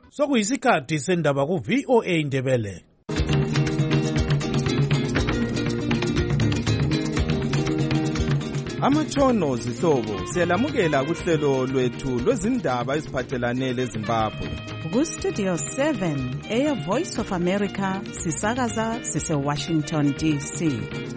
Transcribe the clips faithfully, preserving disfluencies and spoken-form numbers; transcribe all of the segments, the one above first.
Sokuyisikhathi sendaba ku V O A Indebele. Amatshono zihlobo siyalamukela kuhlelo lwethu lwezindaba eziphathelane leZimbabwe. Ku Studio seven eya Voice of America sisakaza sise Washington D C.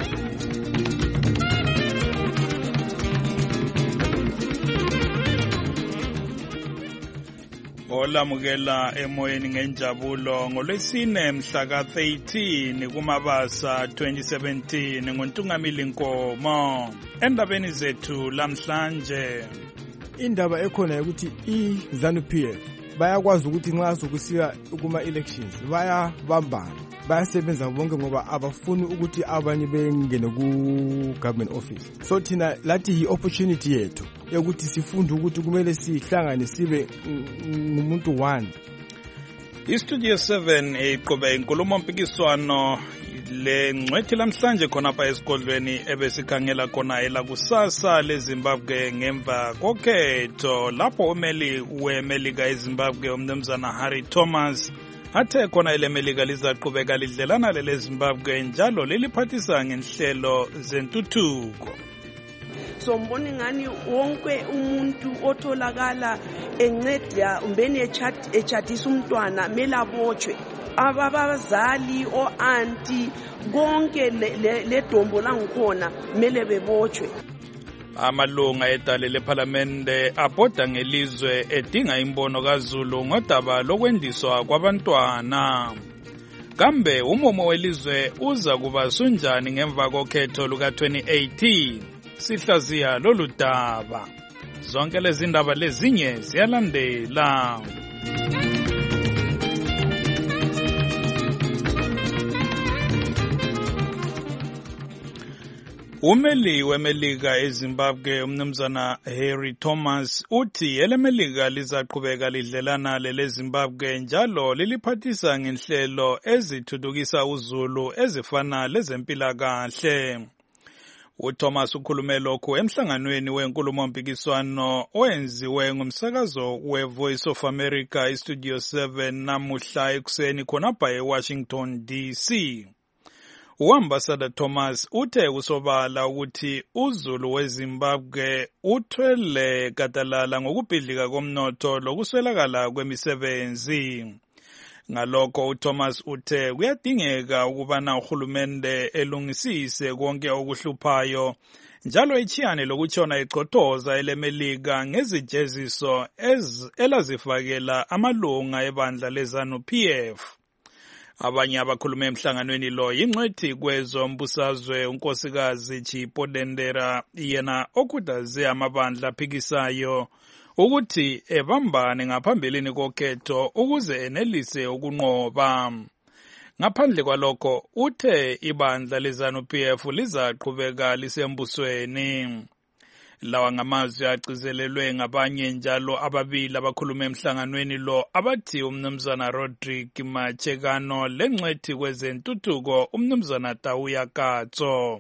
Olamukela emoyeni ngenjabulo ngolwesine mhla ka thirteen kuMabasa twenty seventeen ngoNtungamili Nkomo. Endabeni zethu lamhlanje, indaba ekhona ukuthi iZANU-P F bayakwazi ukuthi nxa sokusiya kuma elections bayabambana, bayasebenza bonke ngoba abafuni ukuthi abanye bengene ku government office. So thina lathi hi opportunity yethu ukuthi sifunde ukuthi kumele sihlangane sibe ngumuntu one. iStudio seven iqhubeka inkulumo mpikiswano le ngcwethi lamhlanje khona pa esigodlweni ebesikhangela khona elakusasa leZimbabwe ngemva kokhetho lapho umeli weMelika eZimbabwe umnumzana Harry Thomas athe khona eleMelika lizaqhubeka lidlelana leZimbabwe njalo liliphathisa ngenhlelo zentuthuko. So mbona ngani wonke umuntu otholakala enceda umbeni echat echatisa umntwana melabotshwe ababazali o auntie konke le dombo langikhona mele bebotshwe. Amalunga edale leParliamente abhoda ngelizwe edinga imbono kaZulu ngodaba lokwendiswa kwabantwana. Kambe umumo welizwe uza kuba sunjani ngemva kokhetho luka twenty eighteen? Sihlaziya lolu daba. Zonke lezi ndaba lezinye ziyalandela. Umeli weMelika eZimbabwe umnumzana Harry Thomas uthi eleMelika lizaqhubeka lidlelana leZimbabwe njalo liliphathisa ngenhlelo ezithuthukisa uZulu ezifana lezempilakahle. uThomas ukhulume lokhu emhlanganweni wenkulumo mpikiswano owenziwe ngumsakazo weVoice of America iStudio seven namuhla ekuseni khonapha eWashington D C. uAmbassador Thomas uthe kusobala ukuthi uZulu weZimbabwe uthwele gadalala ngokubhidlika komnotho lokuswelakala kwemisebenzi. Ngalokho uThomas uthe kuyadingeka ukubana uhulumende elungisise konke okuhluphayo njalo ichiyane lokutshona iqothoza eleMelika ngezijeziso elazifakela amalunga ebandla leZANU-P F. Abanye abakhulume emhlanganweni lo yingcwethi kwezombusazwe unkosikazi Chipodendera yena okhuthaze amabandla aphikisayo ukuthi ebambane ngaphambilini kokhetho ukuze enelise ukunqoba. Ngaphandle kwalokho uthe ibandla leZANU-P F lizaqhubeka lisembusweni. Lawa ngamazwi agcizelelwe ngabanye njalo ababili abakhulume emhlanganweni lo abathi umnumzana Rodrick Machekano lengcwethi kwezentuthuko umnumzana Tauya Katso.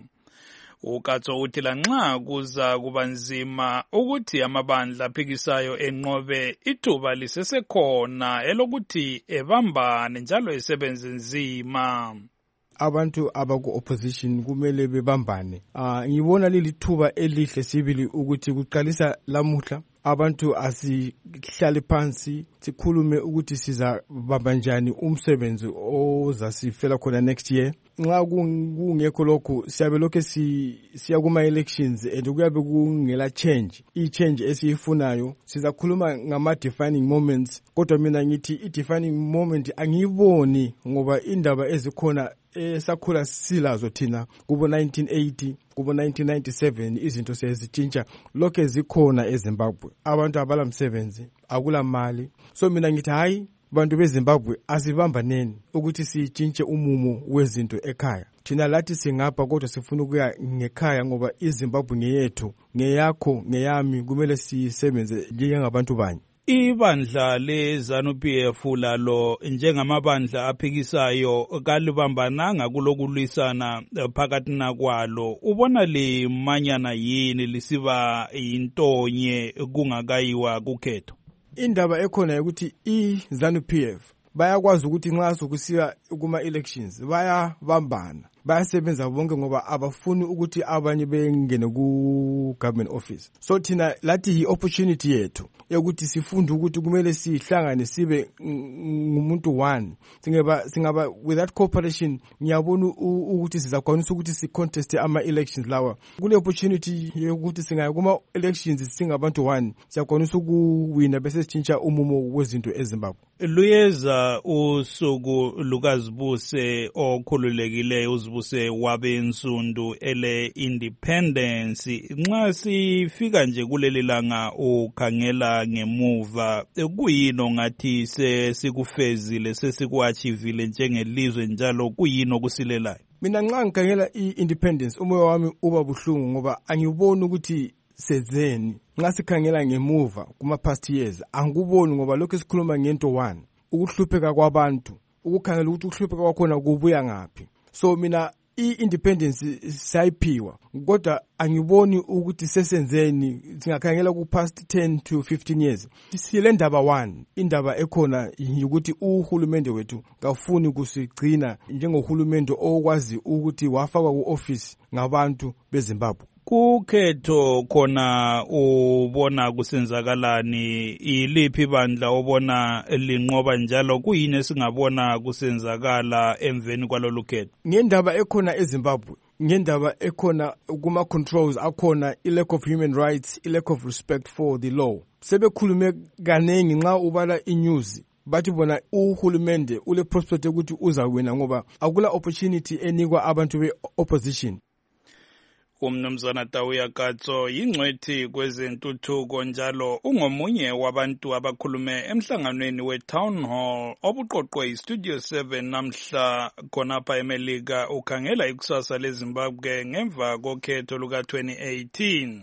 uKatso uthi lanxa kuza kubanzima ukuthi amabandla aphikisayo enqobe ithuba lisesekhona elokuthi ebambane njalo esebenze nzima. Abantu abaku opposition kumele bebambane. Ah ngibona lilithuba elihle sibili ukuthi kuqalisa lamuhla abantu asihlale phansi sikhulume ukuthi siza bamba njani umsebenzi ozasifela khona next year. Nxa kungekho lokho siyabe lokho siya kuma elections and kuyabe kungela change. I change esiyifunayo sizakhuluma ngama defining moments kodwa mina ngithi i defining moment angiyiboni ngoba indaba ezikhona esakhula silazo thina kubo nineteen eighty kubo nineteen ninety-seven izinto sezitshintsha lokho ezikhona eZimbabwe. Abantu abala msebenzi akula mali. So mina ngithi hayi bantu beZimbabwe asibambaneni ukuthi sitshintshe umumo wezinto ekhaya. Thina lathi singapha kodwa sifuna ukuya ngekhaya ngoba iZimbabwe ngeyethu, ngeyakho, ngeyami kumele sisebenze njengabantu banye. Ibandla leZANU-P F lalo njengamabandla aphikisayo kalibambananga kulokulwisana phakathi nakwalo. Ubona limanyana yini lisiba intonye kungakayiwa kukhetho? indaba ekhona ukuthi i-ZANU P F bayakwazi ukuthi nxa sokusiya kuma-elections bayabambana, bayasebenza bonke ngoba abafuni ukuthi abanye bengene ku-government office. So thina lathi yi-opportunity yethu yokuthi sifunde ukuthi kumele sihlangane sibe ngumuntu one. Singaba singaba with that cooperation ngiyabona ukuthi sizakwanisa ukuthi si-contest ama-elections lawa. Kule opportunity yokuthi singaya kuma-elections singabantu one, siyakwanisa ukuwina bese sitshintsha umumo wezinto eZimbabwe. Luyeza usuku lukazibuse okhululekileyo uzibuse wabensundu ele independence. Nxa sifika nje kuleli langa ukhangela ngemuva, kuyino ngathi sesikufezile sesikuachivile njengelizwe njalo kuyino kusilelayo? Mina nxa ngikhangela i-independence umoya wami uba buhlungu ngoba angiboni ukuthi sezeni. Nxa sikhangela ngemuva kuma past years angikuboni ngoba lokho esikhuluma ngento one, ukuhlupheka kwabantu, ukukhangela ukuthi ukuhlupheka kwakhona kubuya ngaphi. So mina i-independence sayiphiwa kodwa angiboni ukuthi sesenzeni. Singakhangela ku past ten to fifteen years sile ndaba one, indaba ekhona ukuthi uhulumende wethu kafuni kusigcina njengohulumende okwazi ukuthi wafakwa ku-office ngabantu beZimbabwe. Kukhetho khona ubona kusenzakalani, iliphi bandla obona linqoba njalo kuyini esingabona kusenzakala emveni kwalolu khetho? Ngendaba ekhona eZimbabwe, ngendaba ekhona kuma controls akhona, i-lack of human rights, i-lack of respect for the law. Sebekhulume kanengi nxa ubala inews bathi bona uhulumende ule prospect ukuthi uzawina ngoba akula opportunity enikwa abantu be-opposition. Umnumzana Tauya Katso yingcwethi kwezentuthuko njalo ungomunye wabantu abakhulume emhlanganweni we-Town Hall obuqoqwe yi-Studio seven namhla khonapha eMelika ukhangela ikusasa leZimbabwe ngemva kokhetho luka twenty eighteen.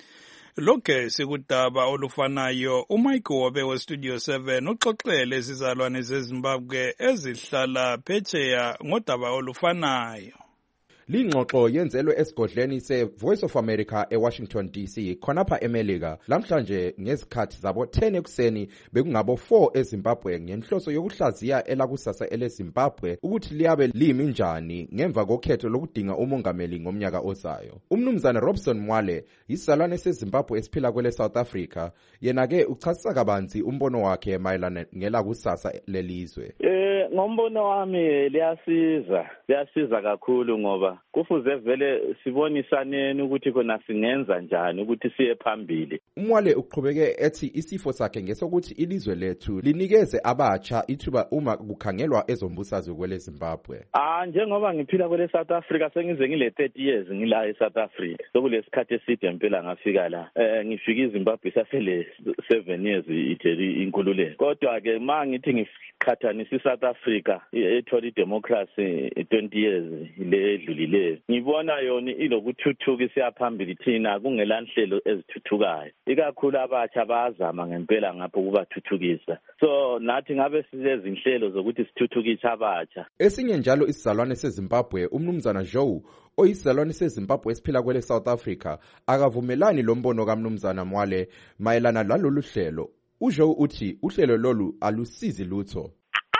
Lokhe sikudaba olufanayo uMike Wobe we-Studio seven uxoxele izizalwane zeZimbabwe ezihlala phetsheya ngodaba olufanayo. Lingxoxo yenzelwe esigodleni se-Voice of America eWashington D C khonapha eMelika lamhlanje ngezikhathi zabo ten ekuseni bekungabo four eZimbabwe ngenhloso yokuhlaziya elakusasa eleZimbabwe ukuthi liyabe limi njani ngemva kokhetho lokudinga umongameli ngomnyaka ozayo. Umnumzana Robson Mwale yisalwane seZimbabwe esiphila kwele South Africa, yena ke uchasisa kabanzi umbono wakhe mayelana ngelakusasa lelizwe. Eh ngombono wami liyasiza liyasiza kakhulu ngoba kufuze vele sibonisane ukuthi khona singenza njani ukuthi siye phambili. Umwale uqhubeke ethi isifo sakhe ngesokuthi ilizwe lethu linikeze abatsha ithuba uma kukhangelwa ezombusazwe kwele Zimbabwe. Ah njengoba ngiphila kwele South Africa sengize ngile thirty years ngila eSouth Africa. Sokulesikhathi eside impela ngafika la. Eh ngifika eZimbabwe sasele seven years itheli inkululeko. Kodwa ke mangithi ngiqhathanisa iSouth Africa ethola idemocracy twenty years le dlulile, ngibona yona ilokuthuthuka siyaphambili thina kungelanhlelo ezithuthukayo, ikakhulu abatsha bazama ngempela ngapho kubathuthukisa. So nathi ngabe silezi inhlelo zokuthi sithuthukise abatsha. Esinye njalo isizalwane seZimbabwe umnumzana Joe oyisizalwane seZimbabwe esiphila kwele South Africa akavumelani lombono kaMnumzana Mwale mayelana lalolu hlelo. uJoe uthi uhlelo lolu alusizi lutho.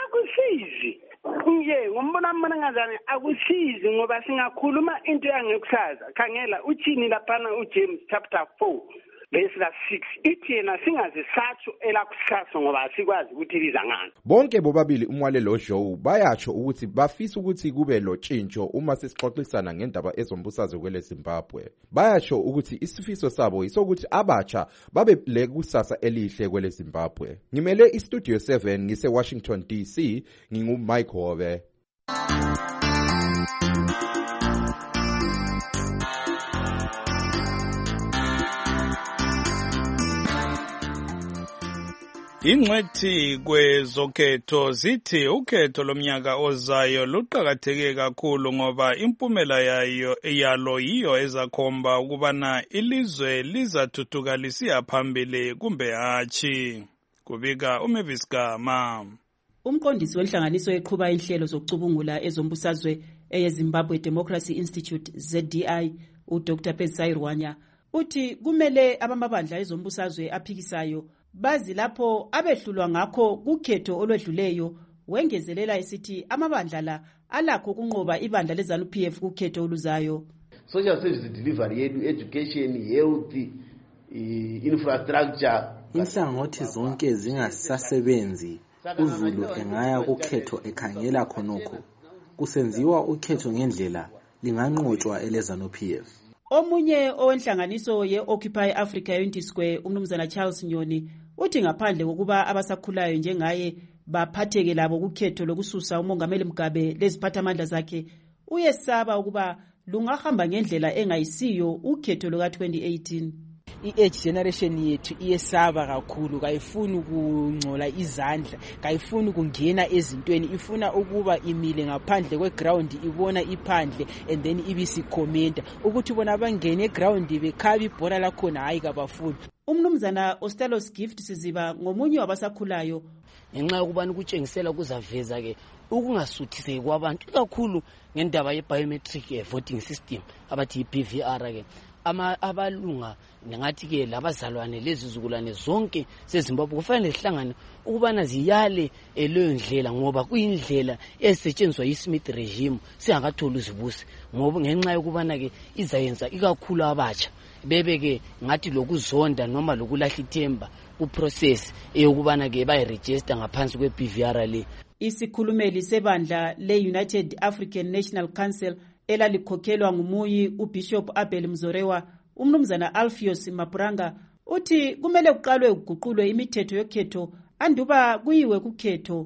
Akusizi. Nje ngombona mina ngazana akusizi ngoba singakhuluma into yangekusasa. Khangela uthini laphana uJames chapter four verse six ithi yena singaze sathu elakusasa ngoba asikwazi ukuthi liza ngani. Bonke bobabili uMwale lo Joe bayatsho ukuthi bafisa ukuthi kube lo tshintsho uma sesixoxisana ngendaba ezombusazwe kwele Zimbabwe. Bayatsho ukuthi isifiso sabo isokuthi abatsha babe le kusasa elihle kwele Zimbabwe. Ngimele iStudio seven ngise Washington D C ngingu Mike Hobe. Ingcwethi kwezokhetho zithi ukhetho lomnyaka ozayo luqhakatheke kakhulu ngoba impumela yayo yalo yiyo ezakhomba ukubana ilizwe lizathuthuka lisiya phambili kumbe hatshi. Kubika uMavis Gama. Umqondisi wenhlanganiso eqhuba inhlelo zokucubungula ezombusazwe eyeZimbabwe Democracy Institute Z D I uDr Pezisai Rwanya uthi kumele abamabandla ezombusazwe aphikisayo bazi lapho abehlulwa ngakho kukhetho olwedluleyo. Wengezelela esithi amabandla la alakho kunqoba ibandla leZANU P F kukhetho oluzayo. Social service delivery yedu, education, health, infrastructure. Inhlangothi zonke zingasasebenzi. uZulu engaya kukhetho ekhangela khonokho. Kusenziwa ukhetho ngendlela linganqotshwa eleZANU P F. Omunye owenhlanganiso ye-Occupy Africa Unity Square, umnumzana Charles Nyoni, uthi ngaphandle kokuba abasakhulayo njengaye baphatheke labo kukhetho lokususa umongameli Mugabe leziphathamandla zakhe, uyesaba ukuba lungahamba ngendlela engayisiyo ukhetho luka twenty eighteen. I-age generation yethu iyesaba kakhulu, kayifuni ukungcola izandla, kayifuni ukungena ezintweni, ifuna ukuba imile ngaphandle kweground ibona iphandle and then ibisikhomenta ukuthi bona bangene eground bekhaba ibhola lakhona hayi kabafuni. Umnumzana Ostelos Gift Siziba ngomunye wabasakhulayo ngenxa yokubani ukutshengisela kuzaveza ke ukungasuthiseki kwabantu kakhulu ngendaba ye-biometric voting system abathi i-B V R ke ama abalunga ngathi ke labazalwane lezizukulwane zonke seZimbabwe kufanele zihlangane ukubana ziyale leyo ndlela ngoba kuyindlela esetshenziswa yiSmith regime singakatholi uzibusi ngoba ngenxa yokubana ke izayenza ikakhulu abatsha bebe ke ngathi lokuzonda noma lokulahla ithemba kuprocess eyokubana ke bayiregister ngaphansi kwe-B V R le. Isikhulumeli sebandla le-United African National Council elalikhokhelwa ngumuyi uBishop Abel Mzorewa, umnumzana Alpheus Mapuranga, uthi kumele kuqalwe ukuguqulwe imithetho yokhetho anduba kuyiwe kukhetho.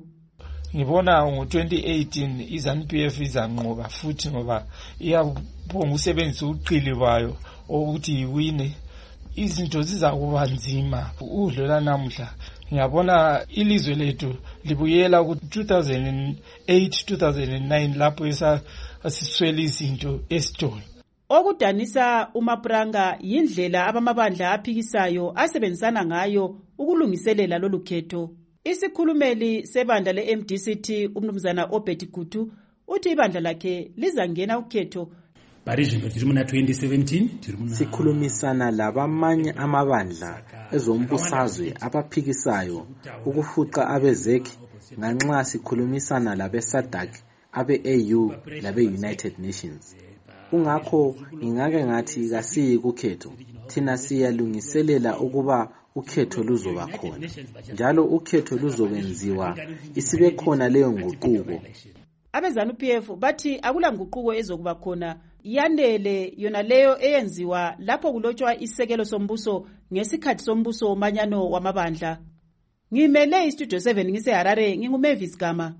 Ngibona ngo twenty eighteen iZANU P F izanqoba futhi ngoba iyabonga usebenzisa uqili bayo ukuthi iwine. Izinto zizakuba nzima udlula namhla. Ngiyabona ilizwe lethu libuyela ku two thousand eight two thousand nine lapho esasiswela izinto esitolo. Okudanisa uMapuranga yindlela abamabandla aphikisayo asebenzisana ngayo ukulungiselela lolu khetho. Isikhulumeli sebandla le-M D C T umnumzana Obeti Gutu uthi ibandla lakhe lizangena ukhetho. Sikhulumisana labamanye amabandla ezombusazwe abaphikisayo ukufuqa abezeki nganxa sikhulumisana labe-SADC, abe-A U labe-United Nations. Kungakho ngingake ngathi kasiyi kukhetho, thina siyalungiselela ukuba ukhetho luzoba khona njalo ukhetho luzokwenziwa isibe khona leyo nguquko. AbeZANU P F bathi akula nguquko ezokuba khona, yanele yona leyo eyenziwa lapho kulotshwa isekelo sombuso ngesikhathi sombuso womanyano wamabandla. Ngimele iStudio seven ngiseHarare, nginguMavis Gama.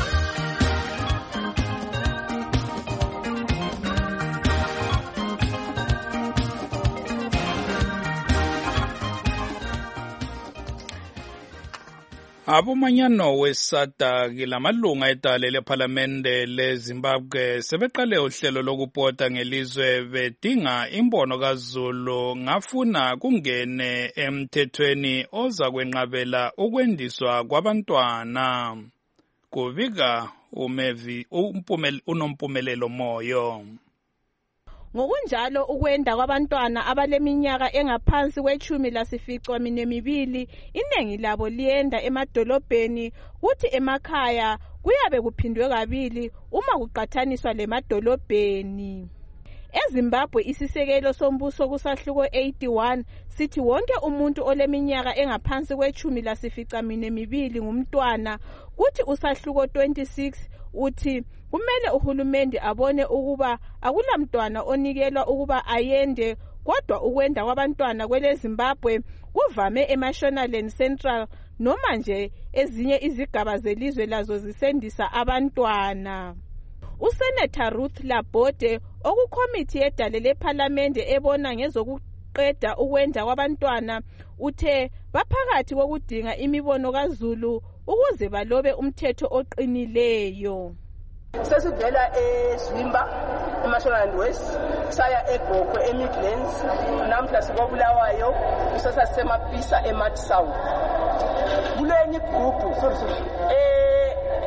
Abomanyano weSADC lamalunga edale lephalamende leZimbabwe sebeqale uhlelo lokupota ngelizwe bedinga imbono kaZulu ngafuna kungene emthethweni oza kwenqabela ukwendiswa kwabantwana. Kuvika uMevi unompumelelo Moyo. Ngokunjalo ukwenda kwabantwana abaleminyaka engaphansi kwechumi lasifico minemibili iningi labo liyenda emadolobheni kuthi emakhaya kuyabe kuphindwe kabili uma kuqathaniswa lemadolobheni. EZimbabwe isisekelo sombuso kusahluko eighty-one sithi wonke umuntu oleminyaka engaphansi kwechumi lasifica minemibili ngumntwana, kuthi usahluko twenty-six uthi kumele uhulumende abone ukuba akulamntwana onikelwa ukuba ayende, kodwa ukwenda kwabantwana kwele Zimbabwe kuvame eMashonaland Central noma nje ezinye izigaba zelizwe lazo zisendisa abantwana. USenator Ruth Labode okukhomithi yedale lephalamende ebona ngezokuqeda ukwenda kwabantwana uthe baphakathi kokudinga imibono kaZulu ukuze balobe umthetho oqinileyo. Sesivela eZwimba eMashonaland West saya eGokwe eMidlands namhla sikobulawayo kusasa sisemapisa eMat South. Kulenye igroup eh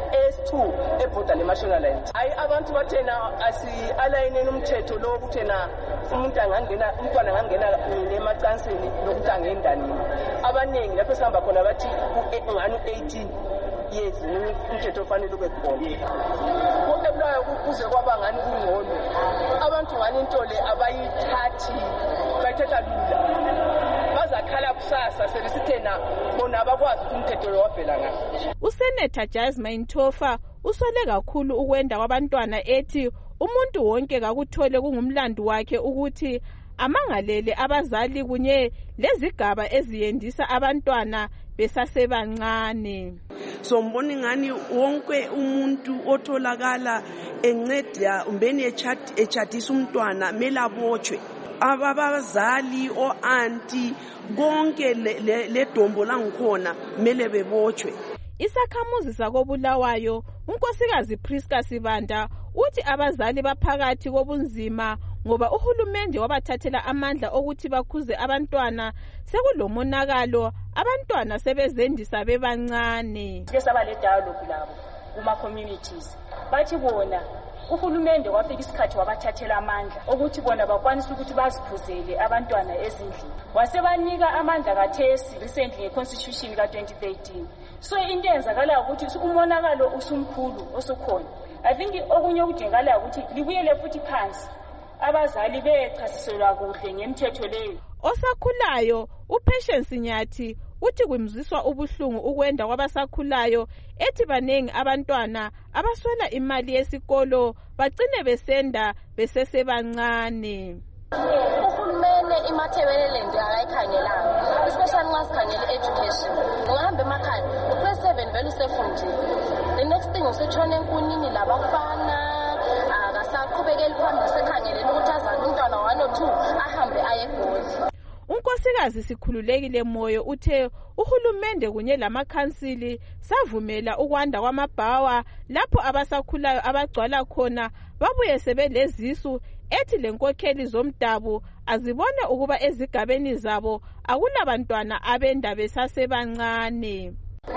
two ebhoda le-marshonalland. Hayi abantu bathena asi-alayineni umthetho lo kuthena umuntu angangena umntwana angangena emacansini nokuthi angendanini. Abaningi lapho sihamba khona bathi ngani u-eighteen years umthetho ofanele ube khona. Ebulawayo kuze kwaba ngani kungcono. Abantu ngani into le abayithathi bayithatha lula. Bazakhala kusasa selisithena bona abakwazi ukuthi umthetho lo wavela ngaphi. USenator Jasmine Tofa usole kakhulu ukwenda kwabantwana ethi umuntu wonke kakuthole kungumlando wakhe ukuthi amangalele abazali kunye lezigaba eziyendisa abantwana besasebancane. So mbona ngani wonke umuntu otholakala enceda umbeni echadisa umntwana melabotshwe. Ababazali o auntie konke le dombo langikhona mele bebotshwe. Isakhamuzi sakobulawayo unkosikazi Priska Sibanda uthi abazali baphakathi kobunzima ngoba uhulumende wabathathela amandla okuthi bakhuze abantwana sekulomonakalo abantwana sebezendisa bebancane. Ke saba le dialogue labo kuma communities bathi bona uhulumende wafika isikhathi wabathathela amandla ukuthi bona bakwanise ukuthi baziphuzele abantwana ezindlini. Wasebanika amandla kathesi recently ngeconstitution ka twenty thirteen. So into yenzakala ukuthi umonakalo usumkhulu osukhona. I think okunye okudingakala ukuthi libuyele futhi phansi abazali bechasiselwa kuhle ngemithetho leyo. Osakhulayo uPatience Nyathi uthi kwimziswa ubuhlungu ukwenda kwabasakhulayo ethi banengi abantwana abaswela imali yesikolo bagcine besenda besesebancane. Uhulumene imathebelele akayikhangelanga especially nxa sikhangela education. Ungahamba emakhaya u-class seven vele usefundile. The next thing usetshona enkunini labafana akasaqhubekeli phambili sekhangeleni ukuthi azane umntwana one or two ahambe aye egoli. Unkosikazi Sikhululekile Moyo uthe uhulumende kunye lamakhansili savumela ukwanda kwamabhawa lapho abasakhulayo abagcwala khona babuye sebelezisu ethi lenkokheli zomdabu azibone ukuba ezigabeni zabo akulabantwana abenda besasebancane.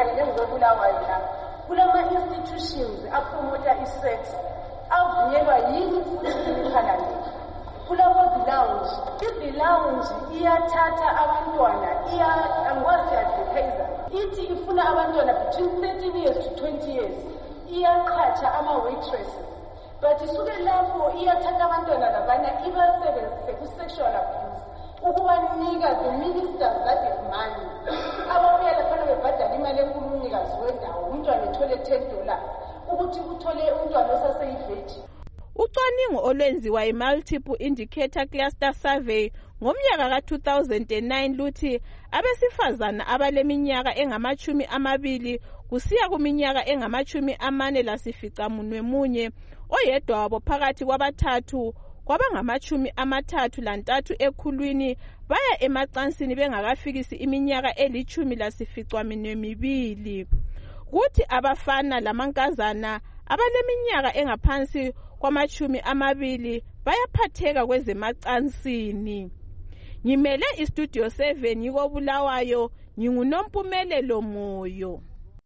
Kulama institutions apromota isex avunyelwa yini ukukhalala. Kulabo lounge ithi lounge iyathatha abantwana iya angwazi advertiser ithi ifuna abantwana between thirteen years to twenty years iyaqhatsha ama waitresses but isuke lapho iyathatha abantwana labana ibasebenzise ku sexual abuse ukubanika the ministers that have money ababuya lapha bebhadala imali enkulu umnikazi wendawo umntwana ethole ten dollars ukuthi uthole umntwana osaseyiveji. Ucwaningo olwenziwa i-Multiple Indicator Cluster Survey ngomnyaka ka two thousand nine luthi abesifazana abaleminyaka engamachumi amabili kusiya kuminyaka engamachumi amane lasificamunwe munye oyedwa wabo phakathi kwabathathu kwabangamachumi amathathu lantathu ekhulwini baya emacansini bengakafikisi iminyaka elichumi lasificamunwe mibili. Kuthi abafana lamankazana abaleminyaka engaphansi kwamachumi amabili bayaphatheka kwezemacansini. Ngimele istudio seven yikobulawayo nginguNompumelelo Moyo.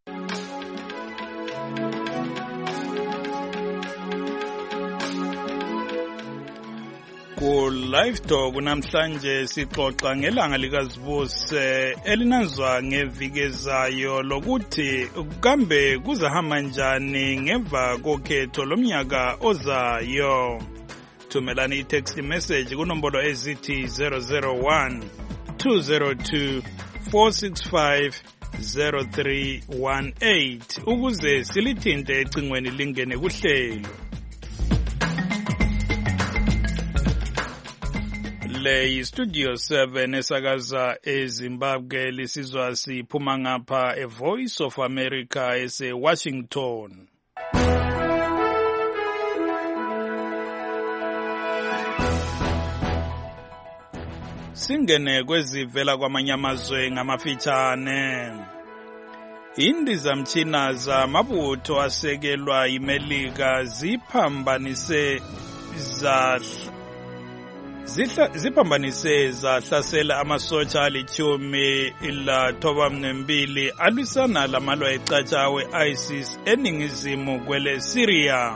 Ku live talk namhlanje sixoxa ngelanga likazibuse elinanzwa ngevigezayo lokuthi kambe kuzahamba njani ngemva kokhetho lomnyaka ozayo. Thumelani i-text message kunombolo ezithi zero zero one two zero two four six five zero three one eight ukuze silithinte ecingweni lingene kuhlelo. Le Studio seven esakaza eZimbabwe lisizwa siphuma ngapha e Voice of America ese Washington. Singene kwezivela kwamanyamazwe ngamafitshane. Indizamtshina zamabutho asekelwa iMelika ziphambanise za ziphambanise zahlasela amasotsha alithumi lathoba nembili alwisana lamalwa ecatsha we-ISIS eningizimu kwele Syria.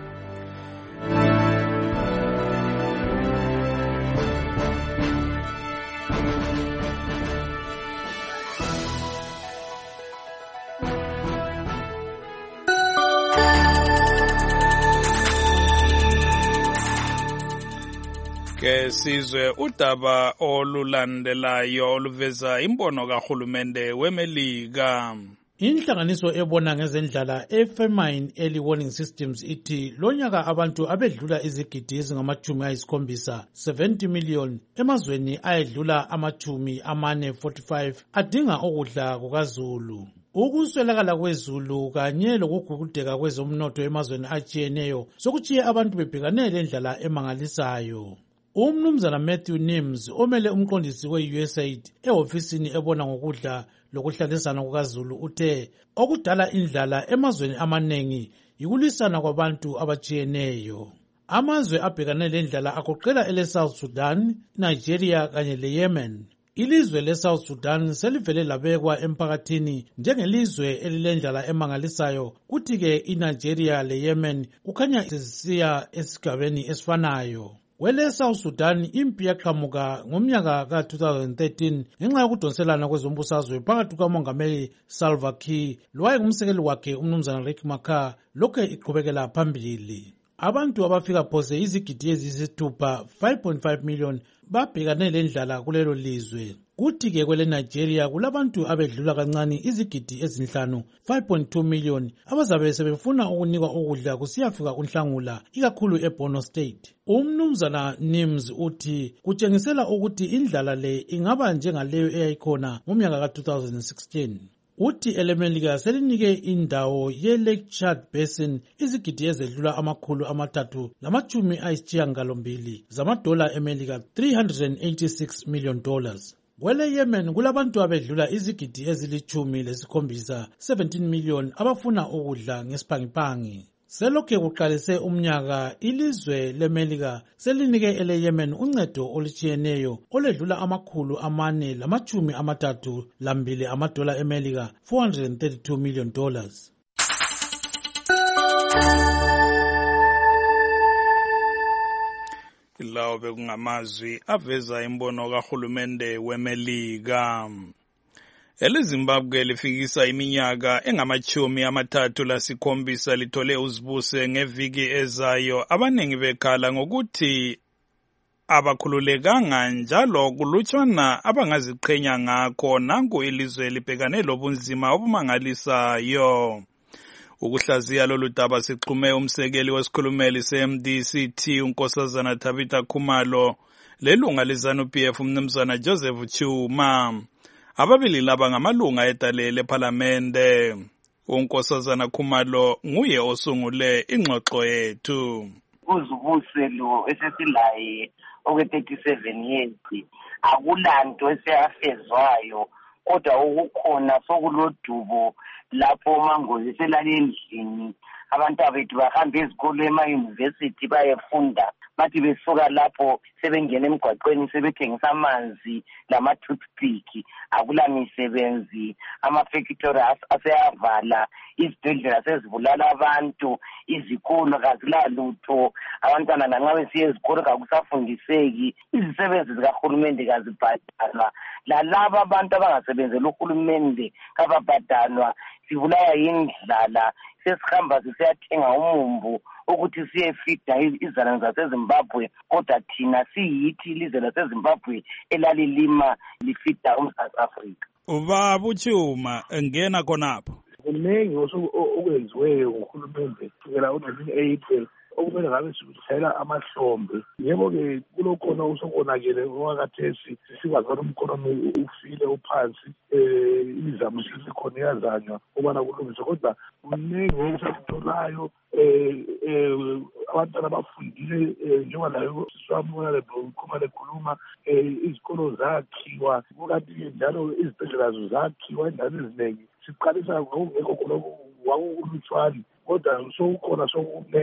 Ke sizwe udaba olulandelayo oluveza imbono kahulumende weMelika. Inhlanganiso ebona ngezendlala eFemine Early Warning Systems ithi lonyaka abantu abedlula izigidi ezingamachumi ayisikhombisa seventy million emazweni ayedlula amachumi amane forty-five adinga ukudla kukazulu. Ukuswelakala kwezulu kanye lokugugudeka kwezomnotho emazweni atshiyeneyo sokutshiye abantu bebhekane lendlala emangalisayo. Umnumzana Matthew Nims omele umqondisi we-U S A I D ehofisini ebona ngokudla lokuhlalisana kukazulu uthe okudala indlala emazweni amanengi yikulwisana kwabantu abatshiyeneyo. Amazwe abhekane lendlala agoqela ele South Sudan, Nigeria kanye le Yemen. Ilizwe le South Sudan selivele labekwa emphakathini njengelizwe elilendlala emangalisayo, kuthi ke iNigeria le Yemen kukhanya sesiya esigabeni esifanayo. Wele South Sudan impi yaqhamuka ngomnyaka ka two thousand thirteen ngenxa yokudonselana kwezombusazwe phakathi kukamongameli Salva Kiir lowayengumsekeli wakhe umnumzana Riek Machar lokho iqhubekela phambili. Abantu abafika phose izigidi eziyisithupha five point five million babhekane lendlala kulelo lizwe. Kuthi ke kwele Nigeria kulabantu abedlula kancane izigidi ezinhlanu five point two million abazabe sebefuna ukunikwa ukudla kusiyafika kunhlangula ikakhulu eBorno State. Umnumzana Nims uthi kutshengisela ukuthi indlala le ingaba njengaleyo eyayikhona ngomnyaka ka two thousand sixteen. Uthi elemelika selinike indawo ye-Lake Chad Basin izigidi ezedlula amakhulu amathathu lamachumi ayisishiyagalombili zamadola emelika three hundred eighty-six million dollars. Kwele Yemen kulabantu abedlula izigidi ezilichumi lesikhombisa seventeen million abafuna ukudla ngesiphangipangi. Selokhe kuqalise umnyaka ilizwe leMelika selinike ele Yemen uncedo olutshiyeneyo oledlula amakhulu amane lamachumi amathathu lambili amadola eMelika four hundred thirty-two million dollars. Ilawo bekungamazwi aveza imbono kahulumende weMelika. EleZimbabwe lifikisa iminyaka engamachumi amathathu lasikhombisa lithole uzibuse ngeviki ezayo, abanengi bekhala ngokuthi abakhululekanga njalo kulutshwana abangaziqhenya ngakho nanku ilizwe libhekane lobunzima obumangalisayo. Ukuhlaziya lolu daba sixhume umsekeli wesikhulumeli se-M D C T unkosazana Tabitha Khumalo lelunga leZANU-P F umnumzana Joseph Chuma. Ababili laba ngamalunga edalele ephalamende. Unkosazana Khumalo nguye osungule ingxoxo yethu. Uzibuse lo esesilaye okwe thirty-seven years akulanto eseyafezwayo, kodwa ukukhona sokulodubo lapho mangozi selale endlini abantu abethu bahamba ezikolo ema-university bayefunda, bathi besuka lapho sebengena emgwaqweni sebethengisa amanzi lama-toothpick. Akula misebenzi, ama-factory aseyavala, izibhedlela sezibulala abantu, izikolo kazilalutho, abantwana nanxa besiya ezikolo kakusafundiseki, izisebenzi zikahulumende kazibhadalwa, lalaba abantu abangasebenzeli uhulumende kababhadalwa. Sibulawa yindlala, sesihamba sisiyathenga umumbu ukuthi siyefida izana zaseZimbabwe, kodwa thina siyithi ilizwe laseZimbabwe elalilima lifida uMzantsi Afrika. Ubaba uChuma ngena khonapho. Kuningi okwenziweyo nguhulumende kusukela ngo-nineteen eighty okumele ngabe sibuyisela amahlombe. Yebo-ke kulokhona usokonakele owakathesi sikwazana umkhonomi ufile uphansi, um imizamo sisikhona iyazanywa ukubana kulungiswe, kodwa kuningi okusakutolayo um abantwana bafundile njengoba nayo siswamona Khumalo ekhuluma, um izikolo zakhiwa, kukanti-ke njalo izibhedlela zazo zakhiwa endaweni eziningi. Siqalisa ngokungekho khona wakulutshwane, kodwa sokukhona sokunengi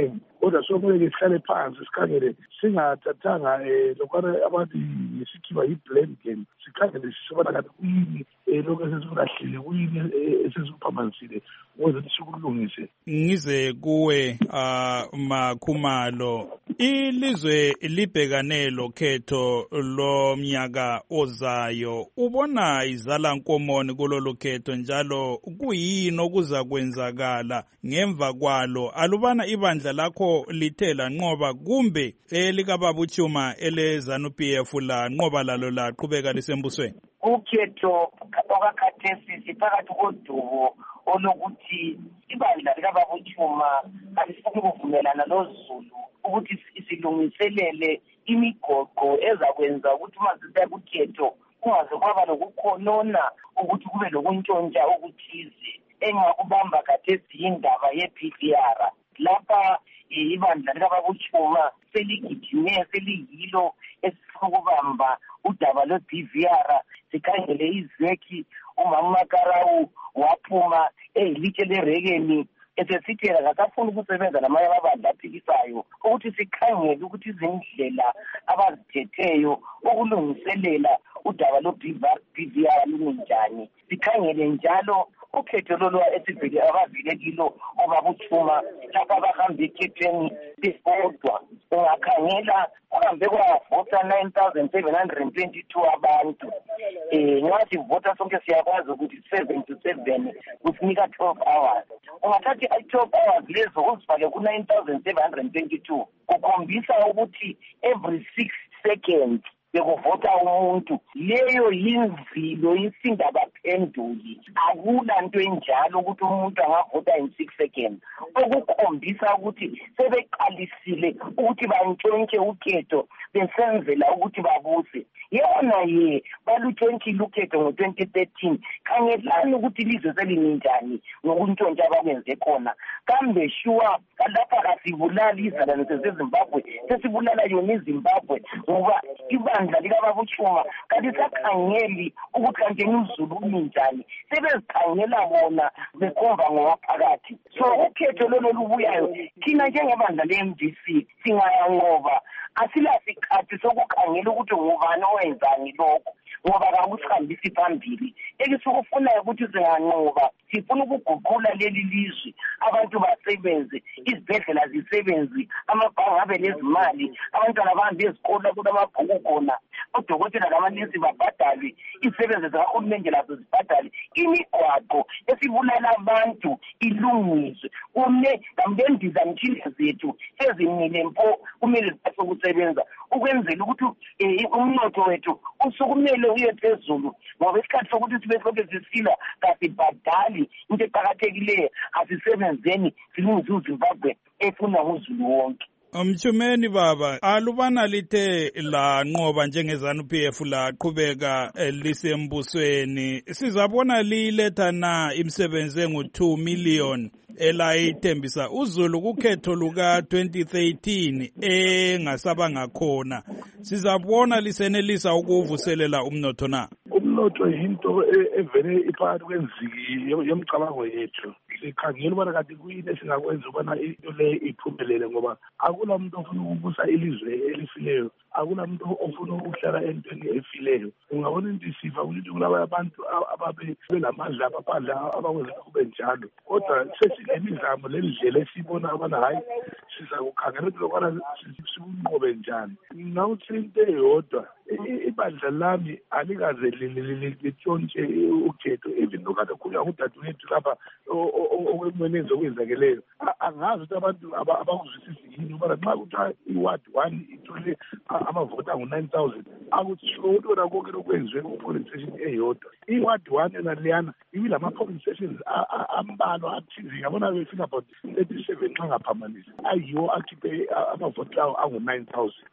kodwa sokumele sihlale phansi sikhangele singathathanga um lokwana abantu ngesikhiwa yi-blame game, sikhangele sisibona kanti kuyini um lokhu esesingulahlile, kuyini esesikuphamanisile ukuze sikulungise. Ngize kuwe uh, Makhumalo, ilizwe libhekane lokhetho lomnyaka ozayo, ubona izala nkomoni kulolu khetho njalo kuyini okuza kwenzakala ngemva kwalo? Alubana ibandla lakho lithe lanqoba kumbe elikababa uChuma ele-ZANU P F la nqoba lalo laqhubeka lisembusweni? Ukhetho okakhathesi siphakathi kodubo olokuthi ibandla likababa uChuma alifuni ukuvumelana noZulu ukuthi isilungiselele imigoqo ezakwenza ukuthi uma sisiya kukhetho kungaze kwaba lokukhonona ukuthi kube lokuntshontsha okuthize engakubamba khathesi indaba ye-P V R. Lapha ibandla likababa uChuma seligijime seliyilo esifuna ukubamba udaba lwe-P V R. Sikhangele izeki umama Makarawu waphuma elitshe lerekeni esesithela akasafuni ukusebenza namanye amabandla aphikisayo, ukuthi sikhangele ukuthi izindlela abazithetheyo ukulungiselela udaba lwe-P V R lunjani. Sikhangele njalo ukhetho lolwa esibheke abavile kilo obaba uChuma lapha abahambe ekhethweni bebodwa. Ungakhangela kuhambe kwavota nine thousand seven hundred twenty-two abantu. Eh nxa sivota sonke siyakwazi ukuthi seven to seven kusinika twelve hours. Ungathathi twelve hours lezo uzifake ku nine thousand seven hundred twenty-two kukhombisa ukuthi every six seconds bekuvota umuntu. Leyo yinzilo insindabaphenduli. Akula nto enjalo ukuthi umuntu angavota in six seconds. Okukhombisa ukuthi sebeqalisile ukuthi bantshontshe ukhetho besenzela ukuthi babuse. Yona ye balutshontshile ukhetho ngo twenty thirteen. Khangelani ukuthi ilizwe selinjani ngokuntshontsha abakwenze khona. Kambe sure lapha kasibulali izalwane zeZimbabwe, sesibulala yona iZimbabwe ngoba ibandla likababa uChuma kalisakhangeli ukuthi kanti umZulu unjani, sebezikhangela bona bekhomba ngophakathi. So ukhetho lolo lubuyayo thina njengebandla le-M D C singayanqoba, asilasikhathi sokukhangela ukuthi ngubani owenzani lokho ngoba kakusihambisi phambili. Ekisukufunayo ukuthi singanqoba, sifuna ukuguqula leli lizwe, abantu basebenze, izibhedlela zisebenze, amabhange abe lezimali, abantwana bahambe ezikolo kulamabhuku khona, odokotela lamanesi babhadalwe, izisebenzi zikahulumende lazo zibhadalwe, imigwaqo esibulala abantu ilungiswe, kumele lambendiza mtshini zethu ezimile mpo kumele ziphathe ukusebenza ukwenzela ukuthi umnotho wethu usukumele uye phezulu, ngoba isikhathi sokuthi sibe sonke sisila kasibhadali into eqakathekileyo, asisebenzeni silungise uZimbabwe efuna uZulu wonke. Mchumeni baba, alubana lithe la nqoba njengezanu P F la qhubeka lisembusweni, sizabona liletha na imisebenzi engu two million elayithembisa uZulu kukhetho luka twenty thirteen engasaba ngakhona, sizabona lisenelisa ukuvuselela umnotho na? Umnotho yinto evele iphakathi kwenziki yomcabango yethu. Sikhangela ubana kanti kuyini esingakwenza ubana into le iphumelele, ngoba akula muntu ofuna ukubusa ilizwe elifileyo, akula muntu ofuna ukuhlala entweni efileyo. Ungabona into isiva ukuthi kulaba abantu ababe belamandla abaphandla abakwenza kube njalo, kodwa sesilemizamo lendlela esibona abana hayi siza kukhangela ukuthi lokwana sikunqobe njani. Ngawuthi into eyodwa, ibandla lami alikaze litshontshe ukhetho, even lokade khulunywa ngudadewethu lapha okwemwenenzo okwenzakeleyo. Angazi ukuthi abantu abakuzwisisi yini ubana nxa kuthiwa iward one ithole amavota angu-nine thousand akutsho ukuthi wona konke lokwenziwe ku-polling station eyodwa. Iward one yona leyana ibilama-polling stations ambalwa athize, ngabona befika about thirty-seven nxa ngaphambanisi ayiwo akhiphe amavoti lawo angu-nine thousand.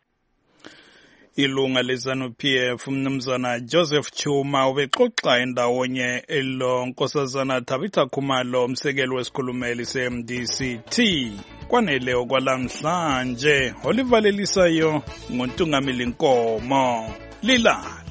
Ilunga leZANU P F umnumzana Joseph Chuma ubexoxa endawonye elo Nkosazana Tabitha Khumalo umsekeli wesikhulumeli se-M D C T. Kwanele okwalamhlanje olivalelisayo nguNtungamili Nkomo. Lilale.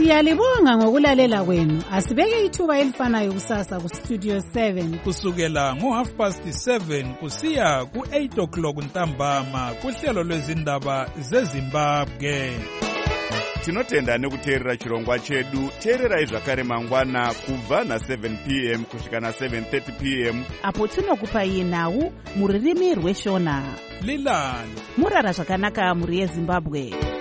Siyalibonga ngokulalela kwenu. Asibeke ithuba elifanayo kusasa ku Studio seven. Kusukela ngo half past seven kusiya ku eight o'clock ntambama kuhlelo lwezindaba zeZimbabwe. Tinotenda nekuteerera chirongwa chedu. Teererai zvakare mangwana kubva na seven p m kusvika na seven thirty p m apo tinokupai nhau mururimi rweshona. Lilani murara zvakanaka muri yeZimbabwe.